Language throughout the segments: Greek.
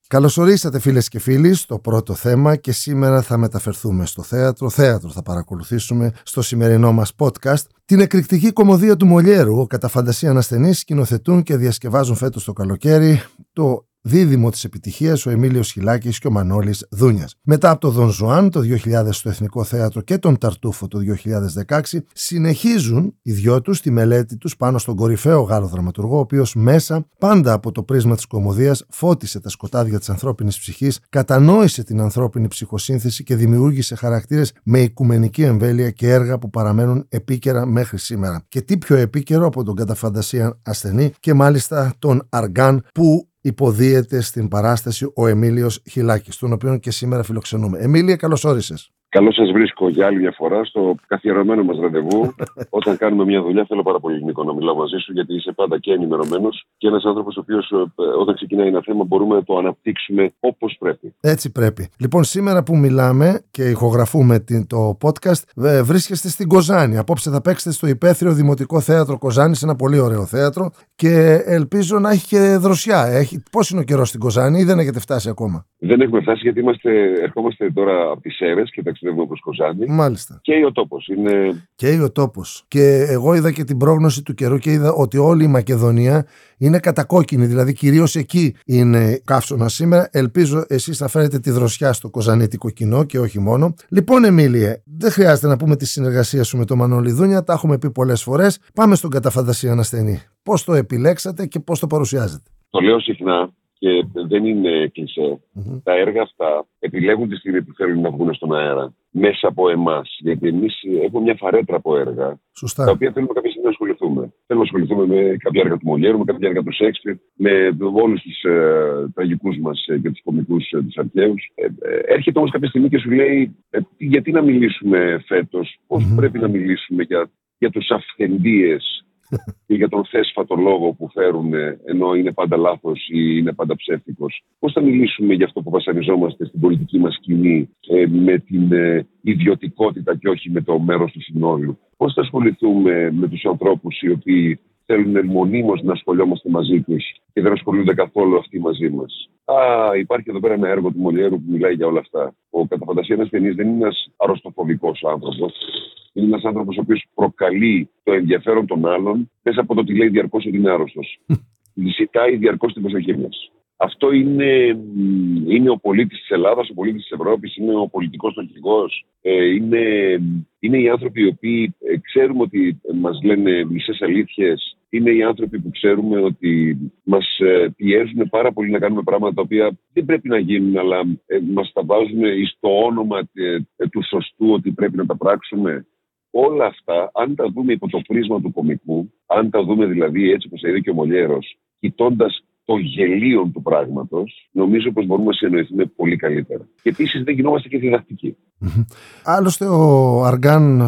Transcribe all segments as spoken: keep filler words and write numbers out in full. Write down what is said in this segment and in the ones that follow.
Καλώς ορίσατε φίλες και φίλοι στο πρώτο θέμα και σήμερα θα μεταφερθούμε στο θέατρο. Θέατρο θα παρακολουθήσουμε στο σημερινό μας podcast. Την εκρηκτική κωμωδία του Μολιέρου, ο κατά φαντασία ασθενείς, σκηνοθετούν και διασκευάζουν φέτος το καλοκαίρι το δίδυμο της επιτυχίας, ο Εμίλιος Χιλάκης και ο Μανώλης Δούνιας. Μετά από το Δον Ζουάν το δύο χιλιάδες στο Εθνικό Θέατρο και τον Ταρτούφο το δύο χιλιάδες δεκαέξι, συνεχίζουν οι δυο τους τη μελέτη τους πάνω στον κορυφαίο Γάλλο δραματουργό, ο οποίος μέσα πάντα από το πρίσμα της κωμωδίας φώτισε τα σκοτάδια της ανθρώπινης ψυχής, κατανόησε την ανθρώπινη ψυχοσύνθεση και δημιούργησε χαρακτήρες με οικουμενική εμβέλεια και έργα που παραμένουν επίκαιρα μέχρι σήμερα. Και τι πιο επίκαιρο από τον κατά φαντασία ασθενή και μάλιστα τον Αργάν που υποδίεται στην παράσταση ο Εμίλιος Χιλάκης, τον οποίο και σήμερα φιλοξενούμε. Εμίλια, καλώς όρισες. Καλώς σας βρίσκω για άλλη μια φορά στο καθιερωμένο μας ραντεβού. Όταν κάνουμε μια δουλειά, θέλω πάρα πολύ, Νίκο, να μιλάω μαζί σου, γιατί είσαι πάντα και ενημερωμένος και ένας άνθρωπος ο οποίος όταν ξεκινάει ένα θέμα μπορούμε να το αναπτύξουμε όπως πρέπει. Έτσι πρέπει. Λοιπόν, σήμερα που μιλάμε και ηχογραφούμε το podcast, βρίσκεστε στην Κοζάνη. Απόψε θα παίξετε στο Υπαίθριο Δημοτικό Θέατρο Κοζάνης, ένα πολύ ωραίο θέατρο και ελπίζω να έχει και δροσιά. Έχει... Πώς είναι ο καιρός στην Κοζάνη ή δεν έχετε φτάσει ακόμα? Δεν έχουμε φτάσει γιατί είμαστε, ερχόμαστε τώρα από τις Σέρρες και ταξιδεύουμε προς Κοζάνη. Μάλιστα. Και ο τόπος είναι. Και ο τόπος. Και εγώ είδα και την πρόγνωση του καιρού και είδα ότι όλη η Μακεδονία είναι κατακόκκινη. Δηλαδή, κυρίως εκεί είναι καύσωνα σήμερα. Ελπίζω εσείς θα φέρετε τη δροσιά στο κοζανίτικο κοινό και όχι μόνο. Λοιπόν, Εμίλιε, δεν χρειάζεται να πούμε τη συνεργασία σου με τον Μανώλη Δούνια. Τα έχουμε πει πολλές φορές. Πάμε στον κατά φαντασία ασθενή. Πώς το επιλέξατε και πώς το παρουσιάζετε? Το λέω συχνά. Και δεν είναι κλισέ. Mm-hmm. Τα έργα αυτά επιλέγουν τη στιγμή που θέλουν να βγουν στον αέρα μέσα από εμάς. Γιατί εμείς έχουμε μια φαρέτρα από έργα. Σωστά. Τα οποία θέλουμε κάποια στιγμή να ασχοληθούμε. Θέλουμε να ασχοληθούμε με κάποια έργα του Μολιέρου, με κάποια έργα του Σέξπιρ, με όλους τους ε, τραγικούς μας ε, και τους κωμικούς ε, τους αρχαίους. Ε, ε, έρχεται όμως κάποια στιγμή και σου λέει ε, γιατί να μιλήσουμε φέτος, πώς mm-hmm. πρέπει να μιλήσουμε για, για τους αυθεντίες. Και για τον θέσφατο λόγο που φέρουν, ενώ είναι πάντα λάθος ή είναι πάντα ψεύτικος. Πώς θα μιλήσουμε για αυτό που βασανιζόμαστε στην πολιτική μας σκηνή ε, με την ε, ιδιωτικότητα και όχι με το μέρος του συνόλου? Πώς θα ασχοληθούμε με τους ανθρώπους οι οποίοι θέλουν μονίμως να ασχολιόμαστε μαζί τους και δεν ασχολούνται καθόλου αυτοί μαζί μας? Α, υπάρχει εδώ πέρα ένα έργο του Μολιέρου που μιλάει για όλα αυτά. Ο κατά φαντασία ασθενής δεν είναι ένας αρρωστοφοβικός άνθρωπος. Είναι ένας άνθρωπος ο οποίος προκαλεί το ενδιαφέρον των άλλων μέσα από το ότι λέει διαρκώς ότι είναι άρρωστος. Ζητάει διαρκώς την προσοχή μας. Αυτό είναι, είναι ο πολίτης της Ελλάδας, ο πολίτης της Ευρώπης, είναι ο πολιτικός αρχηγός. Ε, είναι, είναι οι άνθρωποι οι οποίοι ε, ξέρουμε ότι μας λένε μισές αλήθειες. Είναι οι άνθρωποι που ξέρουμε ότι μας ε, πιέζουν πάρα πολύ να κάνουμε πράγματα τα οποία δεν πρέπει να γίνουν, αλλά ε, μας τα βάζουν στο όνομα ε, ε, του σωστού ότι πρέπει να τα πράξουμε. Όλα αυτά, αν τα δούμε υπό το πρίσμα του κωμικού, αν τα δούμε δηλαδή έτσι όπως είδε και ο Μολιέρος, κοιτώντας το γελίο του πράγματος, νομίζω πως μπορούμε να συνεννοηθούμε πολύ καλύτερα. Και επίσης δεν γινόμαστε και διδακτικοί. Άλλωστε ο Αργάν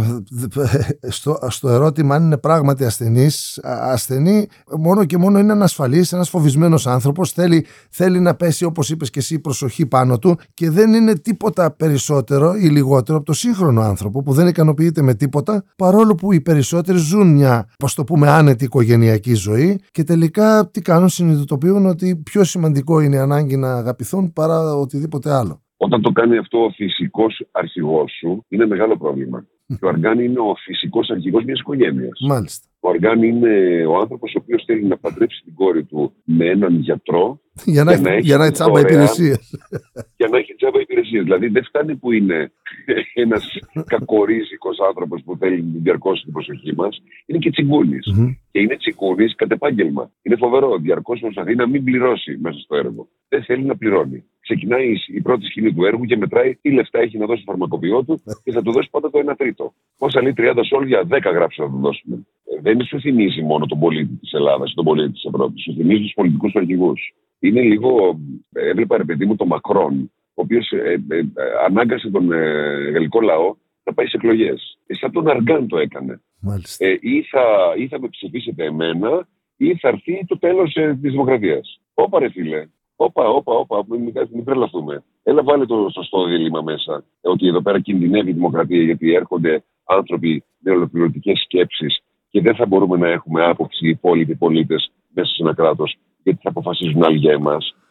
στο, στο ερώτημα αν είναι πράγματι ασθενής, ασθενή μόνο και μόνο είναι ανασφαλής, ένας φοβισμένος άνθρωπος, θέλει, θέλει να πέσει όπως είπες και εσύ η προσοχή πάνω του και δεν είναι τίποτα περισσότερο ή λιγότερο από το σύγχρονο άνθρωπο που δεν ικανοποιείται με τίποτα, παρόλο που οι περισσότεροι ζουν μια, πώς το πούμε, άνετη οικογενειακή ζωή και τελικά τι κάνουν? Συνειδητοποιούν ότι πιο σημαντικό είναι η ανάγκη να αγαπηθούν παρά οτιδήποτε άλλο. Όταν το κάνει αυτό ο φυσικός αρχηγός σου, είναι μεγάλο πρόβλημα. Και ο Αργάν είναι ο φυσικός αρχηγός μιας οικογένειας. Μάλιστα. Ο Αργάν είναι ο άνθρωπος ο οποίος θέλει να παντρέψει την κόρη του με έναν γιατρό για να, για για να έχει τσάμπα υπηρεσίες. Για να έχει τσάμπα υπηρεσίες. Δηλαδή δεν φτάνει που είναι ένας κακορίζικος άνθρωπος που θέλει διαρκώς την προσοχή μας. Είναι και τσιγκούνης. Mm-hmm. Και είναι τσιγκούνης κατ' επάγγελμα. Είναι φοβερό. Διαρκώς προσπαθεί να μην πληρώσει μέσα στο έργο. Δεν θέλει να πληρώνει. Ξεκινάει η πρώτη σκηνή του έργου και μετράει τι λεφτά έχει να δώσει στο φαρμακοποιό του και θα του δώσει πάντα το ένα τρίτο. Πόσα λέει τριάντα σόλβια, δέκα γράψει να του δώσουμε. Δεν σου θυμίζει μόνο τον πολίτη της Ελλάδας, τον πολίτη της Ευρώπης. Σου θυμίζει τους πολιτικούς αρχηγούς. Είναι λίγο. Έβλεπα ρε παιδί μου τον Μακρόν, ο οποίος ε, ε, ε, ανάγκασε τον ε, γαλλικό λαό να πάει σε εκλογές. Ε, σαν τον Αργάν το έκανε. Ε, ή, θα, ή θα με ψηφίσετε εμένα, ή θα έρθει το τέλος ε, της δημοκρατίας. Όπα ρε φίλε. Όπα, όπα, όπα, μην, μην τρελαθούμε. Έλα, βάλε το σωστό δίλημμα μέσα. Ότι εδώ πέρα κινδυνεύει η δημοκρατία, γιατί έρχονται άνθρωποι με ολοκληρωτικές σκέψεις και δεν θα μπορούμε να έχουμε άποψη οι υπόλοιποι πολίτες μέσα σε ένα κράτος, γιατί θα αποφασίζουν άλλοι για εμάς.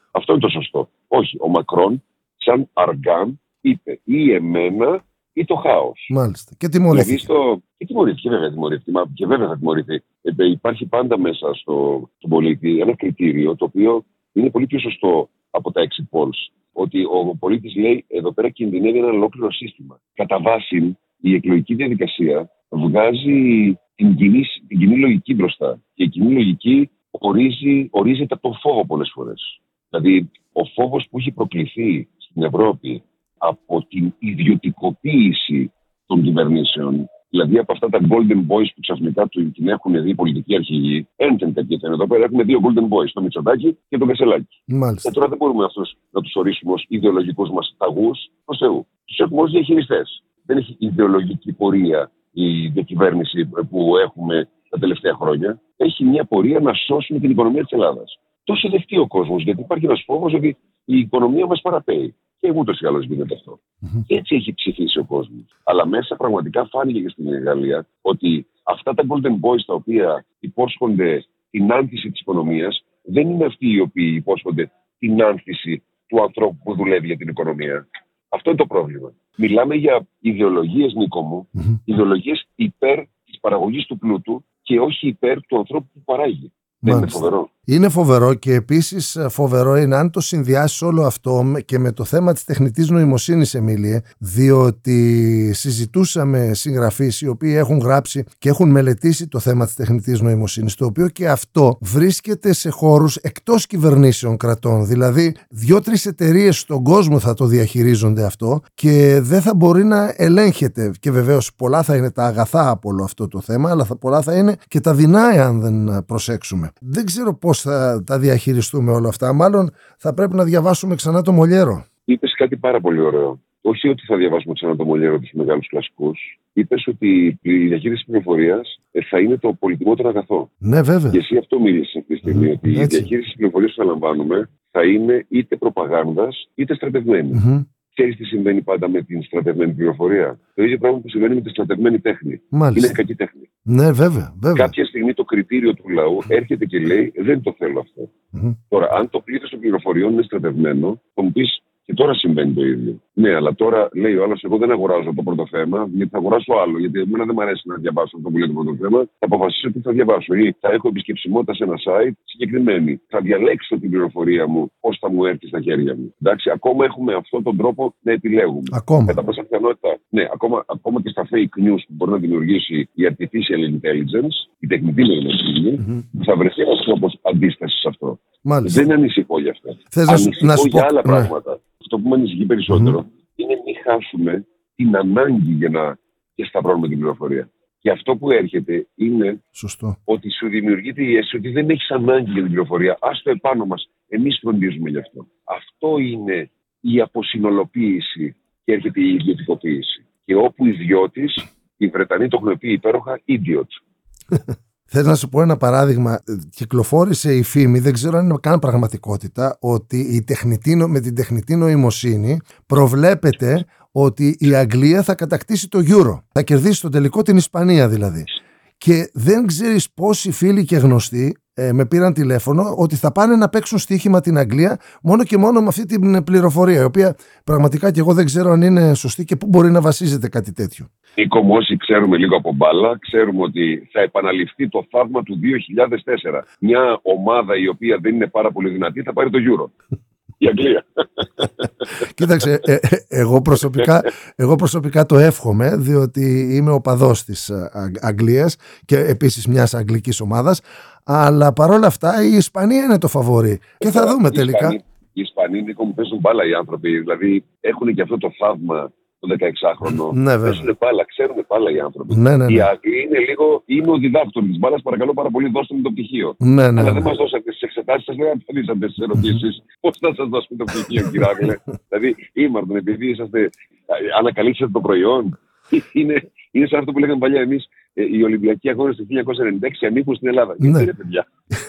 Αυτό είναι το σωστό. Όχι, ο Μακρόν, σαν αργάν, είπε ή εμένα ή το χάος. Μάλιστα. Και τιμωρήθηκε. Δηλαδή στο... Και τιμωρήθηκε, βέβαια τιμωρήθηκε. Μα και βέβαια θα τιμωρηθεί. Ε, υπάρχει πάντα μέσα στο, στον πολίτη ένα κριτήριο το οποίο είναι πολύ πιο σωστό από τα exit polls. Ότι ο πολίτης λέει εδώ πέρα κινδυνεύει ένα ολόκληρο σύστημα. Κατά βάση, η εκλογική διαδικασία βγάζει την κοινή, την κοινή λογική μπροστά. Και η κοινή λογική ορίζει, ορίζεται από τον φόβο πολλές φορές. Δηλαδή, ο φόβος που έχει προκληθεί στην Ευρώπη από την ιδιωτικοποίηση των κυβερνήσεων, δηλαδή από αυτά τα golden boys που ξαφνικά την έχουν δει οι πολιτικοί αρχηγοί, ένθεν τέτοια εδώ πέρα έχουμε δύο golden boys, το Μητσοτάκη και το Βεσσελάκη. Και τώρα δεν μπορούμε αυτούς να τους ορίσουμε ως ιδεολογικούς μας ταγούς προς Θεού. Τους έχουμε ως διαχειριστές. Δεν έχει ιδεολογική πορεία η διακυβέρνηση που έχουμε τα τελευταία χρόνια. Έχει μια πορεία να σώσουμε την οικονομία της Ελλάδας. Το έχει δεχτεί ο κόσμος, γιατί υπάρχει ένας φόβος ότι η οικονομία μας παραπέει. Και ούτως ή άλλως γίνεται αυτό. Mm-hmm. Έτσι έχει ψηφίσει ο κόσμος. Αλλά μέσα πραγματικά φάνηκε και στην Γαλλία ότι αυτά τα golden boys τα οποία υπόσχονται την άνθηση της οικονομίας δεν είναι αυτοί οι οποίοι υπόσχονται την άνθηση του ανθρώπου που δουλεύει για την οικονομία. Αυτό είναι το πρόβλημα. Μιλάμε για ιδεολογίες, Νίκο μου, mm-hmm. ιδεολογίες υπέρ της παραγωγής του πλούτου και όχι υπέρ του ανθρώπου που παράγει. Δεν είναι φοβερό. Είναι φοβερό και επίσης φοβερό είναι αν το συνδυάσεις όλο αυτό και με το θέμα της τεχνητής νοημοσύνης, Εμίλιε, διότι συζητούσαμε συγγραφείς οι οποίοι έχουν γράψει και έχουν μελετήσει το θέμα της τεχνητής νοημοσύνης, το οποίο και αυτό βρίσκεται σε χώρους εκτός κυβερνήσεων κρατών. Δηλαδή, δύο-τρεις εταιρείες στον κόσμο θα το διαχειρίζονται αυτό και δεν θα μπορεί να ελέγχεται. Και βεβαίως πολλά θα είναι τα αγαθά από όλο αυτό το θέμα, αλλά θα, πολλά θα είναι και τα δεινά, αν δεν προσέξουμε. Δεν ξέρω πώς θα τα διαχειριστούμε όλα αυτά. Μάλλον θα πρέπει να διαβάσουμε ξανά το Μολιέρο. Είπες κάτι πάρα πολύ ωραίο. Όχι ότι θα διαβάσουμε ξανά το Μολιέρο, τους μεγάλους κλασικούς. Είπες ότι η διαχείριση πληροφορίας θα είναι το πολυτιμότερο αγαθό. Ναι, βέβαια. Και εσύ αυτό μίλησες αυτή τη στιγμή. Mm, ότι έτσι. Η διαχείριση πληροφορίας που θα λαμβάνουμε θα είναι είτε προπαγάνδας είτε στρατευμένη. Mm-hmm. Ξέρεις τι συμβαίνει πάντα με την στρατευμένη πληροφορία? Το ίδιο πράγμα που συμβαίνει με τη στρατευμένη τέχνη. Μάλιστα. Είναι κακή τέχνη. Ναι, βέβαια, βέβαια. Κάποια στιγμή το κριτήριο του λαού έρχεται και λέει: δεν το θέλω αυτό. Mm-hmm. Τώρα, αν το πλήθος των πληροφοριών είναι στρατευμένο, θα μου πεις και τώρα συμβαίνει το ίδιο. Ναι, αλλά τώρα λέει ο άλλος: εγώ δεν αγοράζω το πρώτο θέμα, γιατί θα αγοράσω άλλο. Γιατί εμένα δεν μου αρέσει να διαβάσω αυτό που λέει το πρώτο θέμα. Θα αποφασίσω τι θα διαβάσω. Ή θα έχω επισκεψιμότητα σε ένα site συγκεκριμένη. Θα διαλέξω την πληροφορία μου πώς θα μου έρθει στα χέρια μου. Εντάξει, ακόμα έχουμε αυτόν τον τρόπο να επιλέγουμε. Ακόμα. Κατά πάσα πιθανότητα, ναι, ακόμα, ακόμα και στα fake news που μπορεί να δημιουργήσει η artificial intelligence, η τεχνητή νοημοσύνη, mm-hmm. θα βρεθεί ένας τρόπος αντίστασης σε αυτό. Μάλιστα. Δεν ανησυχώ για αυτό. Θες ανησυχώ να σου για πω... άλλα ναι. πράγματα. Αυτό που με ανησυχεί περισσότερο mm-hmm. είναι μην χάσουμε την ανάγκη για να σταυρώνουμε την πληροφορία. Και αυτό που έρχεται είναι Σωστό. ότι σου δημιουργείται η αίσθηση ότι δεν έχεις ανάγκη για την πληροφορία. Ας το επάνω μας. Εμείς φροντίζουμε γι' αυτό. Αυτό είναι η αποσυνολοποίηση και έρχεται η ιδιωτικοποίηση. Και όπου ιδιώτης, οι Βρετανοί το έχουν πει υπέροχα, idiot. Θέλω να σου πω ένα παράδειγμα. Κυκλοφόρησε η φήμη, δεν ξέρω αν είναι καν πραγματικότητα, ότι η τεχνητή, με την τεχνητή νοημοσύνη προβλέπεται ότι η Αγγλία θα κατακτήσει το Euro. Θα κερδίσει στο τελικό την Ισπανία δηλαδή. Και δεν ξέρεις πόσοι φίλοι και γνωστοί ε, με πήραν τηλέφωνο ότι θα πάνε να παίξουν στοίχημα την Αγγλία μόνο και μόνο με αυτή την πληροφορία, η οποία πραγματικά και εγώ δεν ξέρω αν είναι σωστή και πού μπορεί να βασίζεται κάτι τέτοιο. Νίκο, όσοι ξέρουμε λίγο από μπάλα, ξέρουμε ότι θα επαναληφθεί το θαύμα του δύο χιλιάδες τέσσερα. Μια ομάδα η οποία δεν είναι πάρα πολύ δυνατή θα πάρει το Euro. Η Αγγλία. Κοίταξε, ε, ε, εγώ, προσωπικά, εγώ προσωπικά το εύχομαι, διότι είμαι οπαδός της Αγγλίας και επίσης μιας αγγλικής ομάδας, αλλά παρόλα αυτά η Ισπανία είναι το φαβορί και θα δούμε τελικά. Οι Ισπανοί, Νίκο μου, παίζουν μπάλα οι άνθρωποι, δηλαδή έχουν και αυτό το θαύμα το δεκαεξάχρονο. Ναι, παίζουν μπάλα, ξέρουν μπάλα οι άνθρωποι. Ναι, ναι, ναι. Οι Άγγλοι είναι λίγο, είναι ο διδάκτορ της μπάλας, παρακαλώ πάρα πολύ, δώστε μου το πτυχίο. Ναι, ναι, ναι. Αλλά δεν μας δώσατε τις εξετάσεις σας, δεν απαντήσατε τις ερωτήσεις. Πώς θα σας δώσουμε το πτυχίο, κύριε Άγγλε? Δηλαδή, ήμαρτον, επειδή είσαστε, ανακαλύψατε το προϊόν. Είναι, είναι σαν αυτό που λέγαμε παλιά εμείς, οι Ολυμπιακοί αγώνες του χίλια εννιακόσια ενενήντα έξι ανήκουν στην Ελλάδα. Ναι. Γιατί, παιδιά.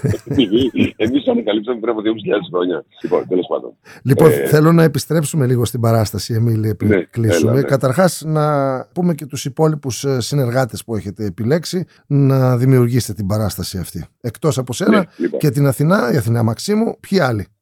Εμείς ανακαλύψαμε πριν από δύο χιλιάδες χρόνια. Λοιπόν, τέλος πάντων. Λοιπόν, ε... θέλω να επιστρέψουμε λίγο στην παράσταση, Εμίλη, πριν ναι, κλείσουμε. Έλα, ναι. Καταρχάς, να πούμε και τους υπόλοιπους συνεργάτες που έχετε επιλέξει να δημιουργήσετε την παράσταση αυτή. Εκτός από σένα ναι, λοιπόν. Και την Αθηνά, η Αθηνά Μαξίμου, ποιοι άλλοι?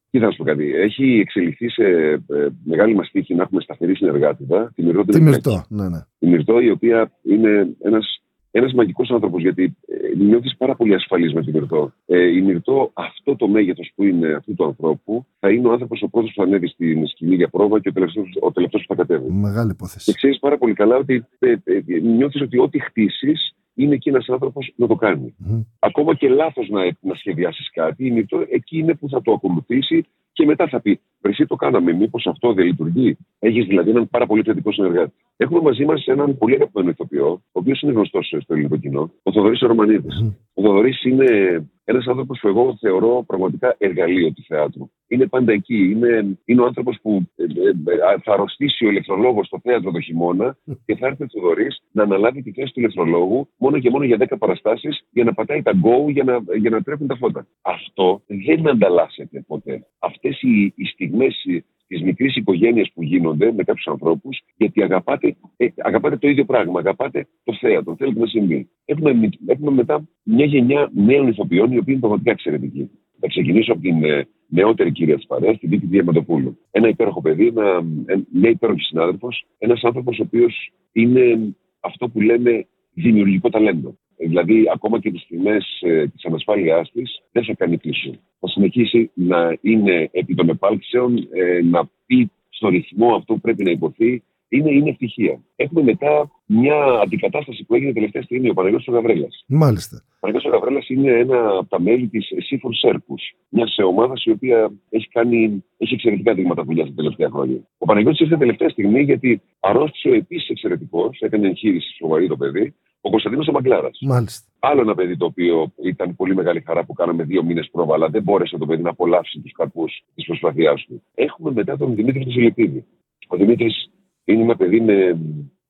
Κοίτα να σου πω κάτι. Έχει εξελιχθεί σε ε, μεγάλη μας τύχη να έχουμε σταθερή συνεργάτηδα. Τη Μυρτώ, τη Μυρτώ, ναι, ναι. Η Μυρτώ, η οποία είναι ένας, ένας μαγικός άνθρωπος, γιατί ε, νιώθεις πάρα πολύ ασφαλής με τη Μυρτώ. Ε, η Μυρτώ, αυτό το μέγεθος που είναι αυτού του ανθρώπου, θα είναι ο άνθρωπος ο πρώτος που θα ανέβει στην σκηνή για πρόβα και ο τελευταίος, ο τελευταίος που θα κατέβει. Μεγάλη υπόθεση. Και ξέρεις πάρα πολύ καλά ότι ε, ε, νιώθεις ότι ό,τι χτίσεις, είναι εκεί ένας άνθρωπος να το κάνει. Mm. Ακόμα και λάθος να, να σχεδιάσεις κάτι, η Μυρτώ εκεί είναι που θα το ακολουθήσει και μετά θα πει: Εσύ το κάναμε, μήπως αυτό δεν λειτουργεί? Έχεις δηλαδή έναν πάρα πολύ θετικό συνεργάτη. Έχουμε μαζί μας έναν πολύ αγαπημένο ηθοποιό, ο οποίος είναι γνωστός στο ελληνικό κοινό, ο Θοδωρής Ρωμανίδης. Mm. Ο Θοδωρής είναι ένας άνθρωπος που εγώ θεωρώ πραγματικά εργαλείο του θεάτρου. Είναι πάντα εκεί. Είναι, είναι ο άνθρωπος που ε, ε, θα αρρωστήσει ο ηλεκτρολόγος στο θέατρο το χειμώνα και θα έρθει ο Θοδωρής να αναλάβει τη θέση του ηλεκτρολόγου μόνο και μόνο για δέκα παραστάσεις για να πατάει τα go για να, για να τρέχουν τα φώτα. Αυτό δεν ανταλλάσσεται ποτέ. Αυτές οι, οι στιγμές της μικρής οικογένειας που γίνονται με κάποιους ανθρώπους, γιατί αγαπάτε, ε, αγαπάτε το ίδιο πράγμα, αγαπάτε το θέατρο, θέλετε να συμβεί. Έχουμε, έχουμε μετά μια γενιά νέων ηθοποιών, οι οποίοι είναι πραγματικά εξαιρετικοί. Θα ξεκινήσω από την ε, νεότερη κυρία της παρέας, την Βίκη Διαμαντοπούλου. Ένα υπέροχο παιδί, ένα, μια υπέροχη συνάδελφος, ένας άνθρωπος ο οποίος είναι αυτό που λέμε δημιουργικό ταλέντο. Δηλαδή, ακόμα και τις στιγμές ε, της ανασφάλειάς της, δεν θα κάνει πίσω. Θα συνεχίσει να είναι επί των επάλξεων, ε, να πει στο ρυθμό αυτό που πρέπει να υποθεί. Είναι, είναι ευτυχία. Έχουμε μετά μια αντικατάσταση που έγινε τελευταία στιγμή, ο Παναγιώτης ο Γαβρέλας. Μάλιστα. Ο Παναγιώτης ο Γαβρέλας είναι ένα από τα μέλη της Seafood Circus, μιας ομάδας η οποία έχει, κάνει, έχει εξαιρετικά δείγματα δουλειά τα τελευταία χρόνια. Ο Παναγιώτης ήρθε τελευταία στιγμή γιατί αρρώστησε ο επίσης εξαιρετικός, έκανε εγχείρηση σοβαρή το παιδί, ο Κωνσταντίνος ο Μαγκλάρας. Μάλιστα. Άλλο ένα παιδί το οποίο ήταν πολύ μεγάλη χαρά που κάναμε δύο μήνες πρόβα, αλλά δεν μπόρεσε το παιδί να απολαύσει τους καρπούς της προσπαθειάς του. Έχουμε μετά τον Δημήτρη του Ζηλιπίδη. Ο Δημήτρης είναι ένα παιδί με,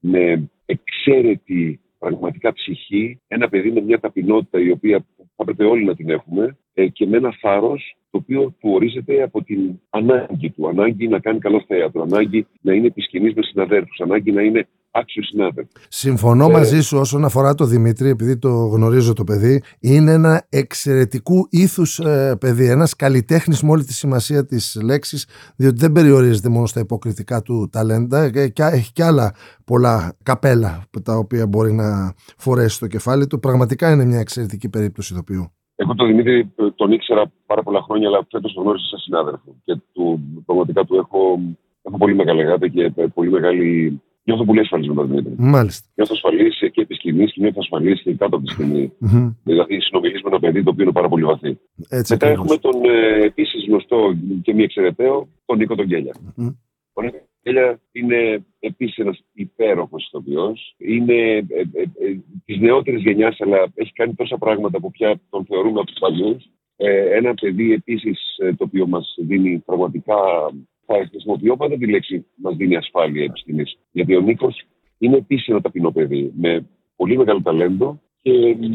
με εξαίρετη πραγματικά ψυχή, ένα παιδί με μια ταπεινότητα η οποία θα πρέπει όλοι να την έχουμε ε, και με ένα θάρρος το οποίο του ορίζεται από την ανάγκη του. Ανάγκη να κάνει καλό θέατρο, ανάγκη να είναι επί σκηνής με συναδέλφους, ανάγκη να είναι άξιος συνάδελφος. Συμφωνώ ε, μαζί σου όσον αφορά το Δημήτρη, επειδή το γνωρίζω το παιδί. Είναι ένα εξαιρετικού ήθους ε, παιδί, ένας καλλιτέχνης με όλη τη σημασία της λέξης, διότι δεν περιορίζεται μόνο στα υποκριτικά του ταλέντα και, και έχει και άλλα πολλά καπέλα τα οποία μπορεί να φορέσει στο κεφάλι του. Πραγματικά είναι μια εξαιρετική περίπτωση ηθοποιού. Εγώ τον Δημήτρη τον ήξερα πάρα πολλά χρόνια, αλλά φέτος τον γνώρισα σαν συνάδελφο και του, πραγματικά του έχω, έχω πολύ μεγάλη αγάπη και πολύ μεγάλη. Νιώθω πολύ ασφαλής με τον Δημήτρη. Μάλιστα. Νιώθω ασφαλής και επί σκηνής και νιώθω ασφαλής και κάτω από τη σκηνή. Mm-hmm. Δηλαδή, συνομιλείς με ένα παιδί το οποίο είναι πάρα πολύ βαθύ. Έτσι, μετά ακριβώς. Έχουμε τον ε, επίσης γνωστό και μη εξαιρεταίο, τον Νίκο τον Γκέλια. Mm-hmm. Ο Νίκο τον Γκέλια είναι επίσης ένας υπέροχος ηθοποιός. Είναι ε, ε, ε, της νεότερης γενιάς, αλλά έχει κάνει τόσα πράγματα που πια τον θεωρούμε από τους παλιούς. Ε, ένα παιδί επίσης ε, το οποίο μας δίνει πραγματικά. Θα χρησιμοποιώ πάντα τη λέξη μας δίνει ασφάλεια επιστήμης. Γιατί ο Νίκος είναι επίσης ένα ταπεινό παιδί με πολύ μεγάλο ταλέντο και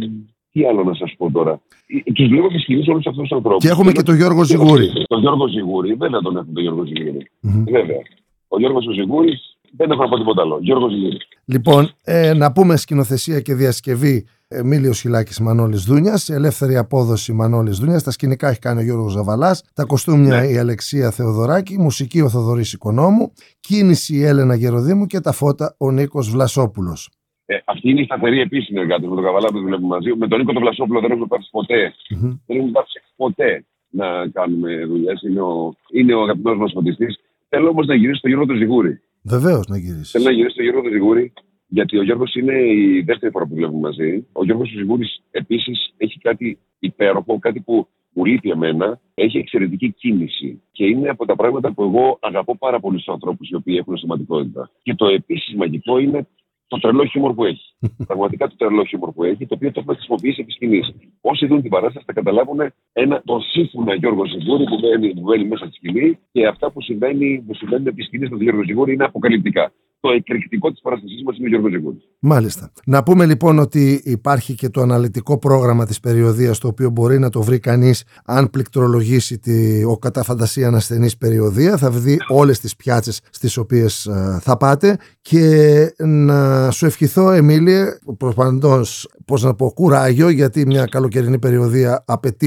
τι άλλο να σας πω τώρα. Τους βλέπω και σκηνής όλους αυτούς τους ανθρώπους. Και έχουμε και τον Γιώργο Ζιγούρη. Τον Γιώργο Ζιγούρη, δεν θα τον έχουμε τον Γιώργο Ζιγούρη. Mm-hmm. Βέβαια. Ο Γιώργος Ζιγούρης δεν έχω να πω τίποτα άλλο. Γιώργο Ζιγούρη. Λοιπόν, ε, να πούμε σκηνοθεσία και διασκευή Εμίλιος Χιλάκης, Μανώλης Δούνιας, ελεύθερη απόδοση Μανώλης Δούνιας, τα σκηνικά έχει κάνει ο Γιώργος Ζαβαλάς, τα κοστούμια ναι. η Αλεξία Θεοδωράκη, μουσική ο Θοδωρής Οικονόμου, κίνηση η Έλενα Γεροδήμου και τα φώτα ο Νίκος Βλασόπουλος. Ε, αυτή είναι η σταθερή επίσης συνεργάτη με τον Καβαλά που δουλεύουμε μαζί. Με τον Νίκο τον Βλασόπουλο δεν έχουμε πάψει ποτέ. Mm-hmm. Δεν έχουμε πάψει ποτέ να κάνουμε δουλειές. Είναι ο, είναι ο αγαπημένος μας φωτιστής. Θέλω όμως να γυρίσει στο Γιώργο του Ζιγούρη. Βεβαίως να γυρίσει. Θέλω να γυρίσει στο Γιώργο του Ζιγούρη. Γιατί ο Γιώργος είναι η δεύτερη φορά που βλέπουμε μαζί. Ο Γιώργος Ζιγούρης επίσης έχει κάτι υπέροχο, κάτι που μου λείπει εμένα. Έχει εξαιρετική κίνηση. Και είναι από τα πράγματα που εγώ αγαπώ πάρα πολύ στους ανθρώπους οι οποίοι έχουν σωματικότητα. Και το επίσης μαγικό είναι το τρελό χιούμορ που έχει. Πραγματικά το τρελό χιούμορ που έχει, το οποίο το έχουμε χρησιμοποιήσει επί σκηνής. Όσοι δουν την παράσταση θα καταλάβουν ένα τον σύμφωνα Γιώργο Ζιγούρη που μπαίνει, που μπαίνει μέσα στη σκηνή και αυτά που συμβαίνει, που συμβαίνουν επί σκηνής με τον Γιώργο Ζιγούρη είναι αποκαλυπτικά. Το εκρηκτικό της παράστασής μας είναι ο Γιώργος Ζιγούρης. Μάλιστα. Να πούμε λοιπόν ότι υπάρχει και το αναλυτικό πρόγραμμα της περιοδίας, το οποίο μπορεί να το βρει κανείς αν πληκτρολογήσει τη, ο κατά φαντασία ανασθενής περιοδία. Θα δει όλες τις πιάτσες στις οποίες uh, θα πάτε. Και να σου ευχηθώ, Εμίλιε, προπαντός, πώς να πω, κουράγιο, γιατί μια καλοκαιρινή περιοδία απαιτεί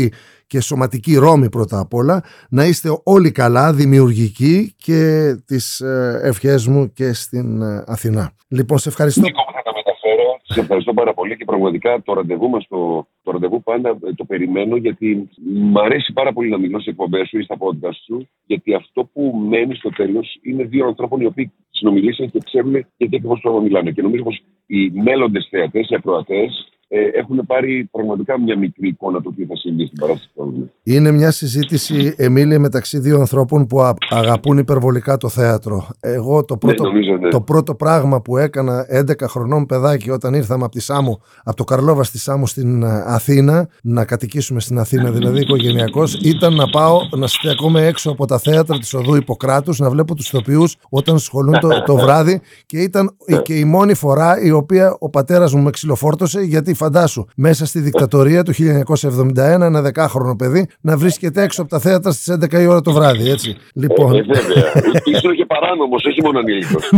και σωματική ρόμη πρώτα απ' όλα. Να είστε όλοι καλά, δημιουργικοί, και τις ευχές μου και στην Αθηνά. Λοιπόν, σε ευχαριστώ. Νίκο, θα τα μεταφέρω. Σε ευχαριστώ πάρα πολύ και πραγματικά το ραντεβού μας, το, το ραντεβού πάντα το περιμένω, γιατί μ' αρέσει πάρα πολύ να μιλώ σε εκπομπές σου ή στα podcast σου, γιατί αυτό που μένει στο τέλος είναι δύο ανθρώπων οι οποίοι συνομιλήσαν και ξέρουν γιατί ακριβώς πράγμα μιλάνε. Και νομίζω πως οι μέλλοντες θεατές, οι ακροατές, Ε, έχουν πάρει πραγματικά μια μικρή εικόνα του τι θα συμβεί στην παράσταση. Είναι μια συζήτηση, Εμίλη, μεταξύ δύο ανθρώπων που αγαπούν υπερβολικά το θέατρο. Εγώ το πρώτο, ναι, νομίζω, ναι. το πρώτο πράγμα που έκανα έντεκα χρονών παιδάκι, όταν ήρθαμε από τη Σάμο, από το Καρλόβα στη Σάμο στην Αθήνα, να κατοικήσουμε στην Αθήνα δηλαδή οικογενειακώς, ήταν να πάω να στέκομαι έξω από τα θέατρα της οδού Ιπποκράτους, να βλέπω τους ηθοποιούς όταν σχολούν το, το βράδυ, και ήταν και η μόνη φορά η οποία ο πατέρας μου με ξυλοφόρτωσε, γιατί φαντάσου, μέσα στη δικτατορία του χίλια εννιακόσια εβδομήντα ένα, ένα δεκάχρονο παιδί να βρίσκεται έξω από τα θέατρα στις έντεκα η ώρα το βράδυ, έτσι. Λοιπόν. Ε, βέβαια. Ήσουν και παράνομος, όχι μόνο ανήλικος.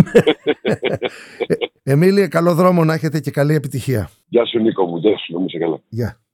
Εμίλη, καλό δρόμο να έχετε και καλή επιτυχία. Γεια σου, Νίκο μου. Γεια σου, να είσαι καλά. Γεια.